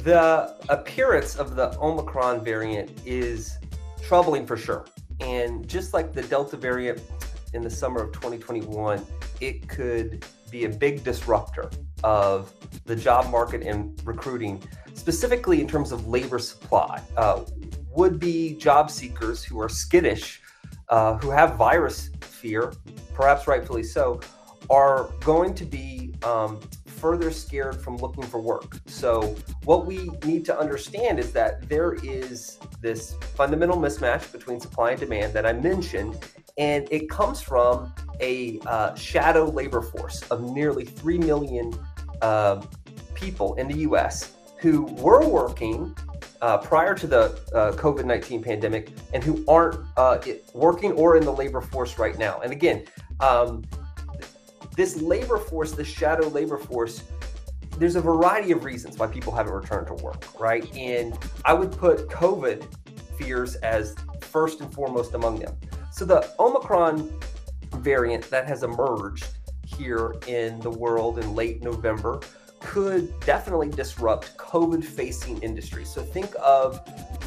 The appearance of the Omicron variant is troubling for sure. And just like the Delta variant in the summer of 2021, it could be a big disruptor of the job market and recruiting, specifically in terms of labor supply. Would-be job seekers who are skittish, who have virus fear, perhaps rightfully so, are going to be further scared from looking for work. So what we need to understand is that there is this fundamental mismatch between supply and demand that I mentioned, and it comes from a shadow labor force of nearly 3 million people in the US who were working prior to the COVID-19 pandemic and who aren't working or in the labor force right now. And again, this labor force, this shadow labor force, there's a variety of reasons why people haven't returned to work, right? And I would put COVID fears as first and foremost among them. So the Omicron variant that has emerged here in the world in late November could definitely disrupt COVID-facing industries. So think of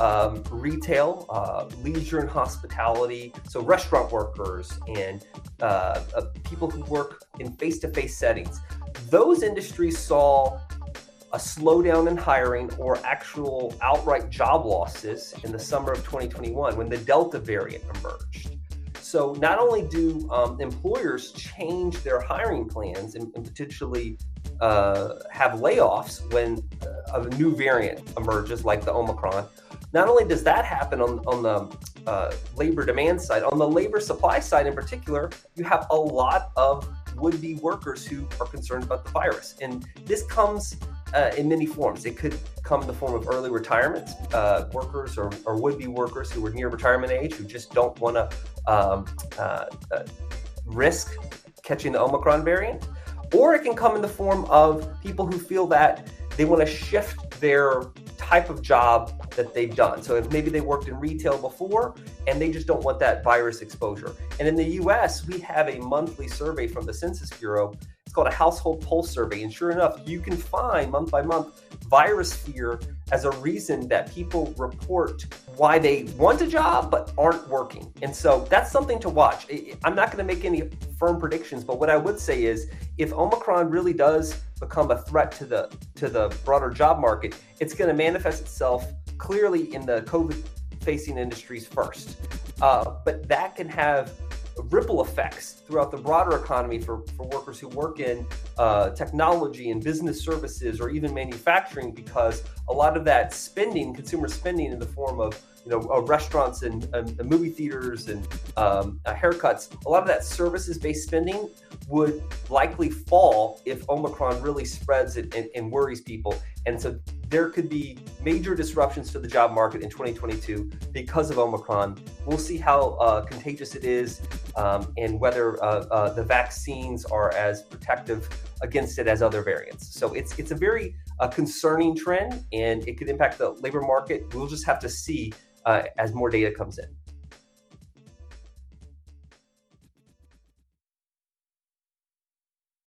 retail, leisure and hospitality, so restaurant workers and people who work in face-to-face settings. Those industries saw a slowdown in hiring or actual outright job losses in the summer of 2021 when the Delta variant emerged. So not only do employers change their hiring plans and potentially have layoffs when a new variant emerges like the Omicron, not only does that happen on the labor demand side, on the labor supply side in particular, you have a lot of would-be workers who are concerned about the virus. And this comes in many forms. It could come in the form of early retirement workers or would-be workers who are near retirement age who just don't want to risk catching the Omicron variant. Or it can come in the form of people who feel that they want to shift their type of job that they've done. So if maybe they worked in retail before and they just don't want that virus exposure. And in the US, we have a monthly survey from the Census Bureau. It's called a Household Pulse Survey. And sure enough, you can find month by month virus fear as a reason that people report why they want a job but aren't working. And so that's something to watch. I'm not going to make any firm predictions, but what I would say is if Omicron really does become a threat to the broader job market, it's going to manifest itself clearly in the COVID-facing industries first. But that can have ripple effects throughout the broader economy for workers who work in technology and business services or even manufacturing, because a lot of that spending, consumer spending in the form of restaurants and movie theaters and haircuts, a lot of that services-based spending would likely fall if Omicron really spreads and worries people. And so there could be major disruptions to the job market in 2022 because of Omicron. We'll see how contagious it is and whether the vaccines are as protective against it as other variants. So it's a very concerning trend, and it could impact the labor market. We'll just have to see as more data comes in.